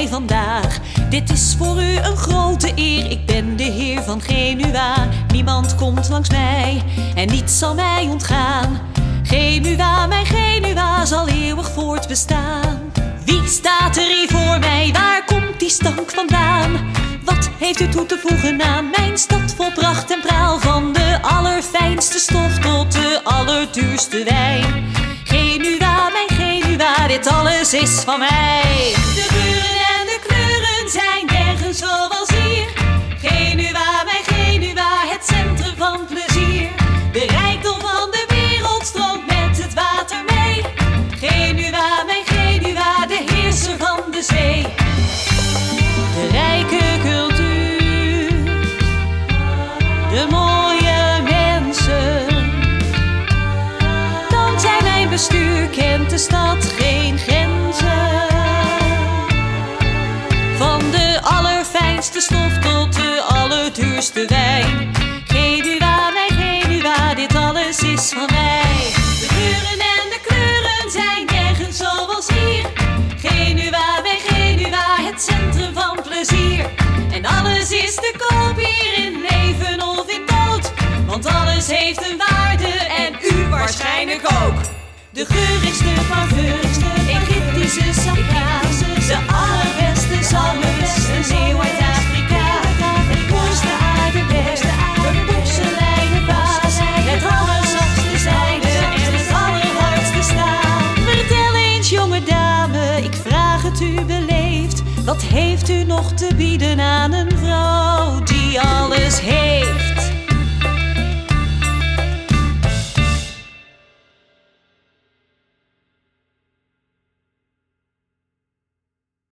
vandaag. Dit is voor u een grote eer, ik ben de heer van Genua. Niemand komt langs mij en niets zal mij ontgaan. Genua, mijn Genua, zal eeuwig voortbestaan. Wie staat er hier voor mij? Waar komt die stank vandaan? Wat heeft u toe te voegen aan mijn stad vol pracht en praal? Van de allerfijnste stof tot de allerduurste wijn. Genua, mijn Genua, dit alles is van mij. De geuren en de kleuren zijn nergens zoals hier. Genua, mijn Genua, het centrum van plezier. De rijkdom van de wereld stroomt met het water mee. Genua, mijn Genua, de heerser van de zee. De rijke cultuur, de mooie mensen. Dankzij mijn bestuur kent de stad geen grenzen. Van de allerfijnste stof tot de allerduurste wijn. Genua, mijn Genua, dit alles is van mij. De geuren en de kleuren zijn nergens zoals hier. Genua, mijn Genua, het centrum van plezier. En alles is te koop hier in leven of in dood. Want alles heeft een waarde en u waarschijnlijk ook. De geurigste, parfumste, Egyptische safra's. De allerbeste zalmers, een zeeuw uit Afrika. Het mooiste aardewerk, de porseleinen vaas. Het allerzachtste zijde en het allerhardste staal. Vertel eens, jonge dame, ik vraag het u beleefd. Wat heeft u nog te bieden aan een vrouw die alles heeft?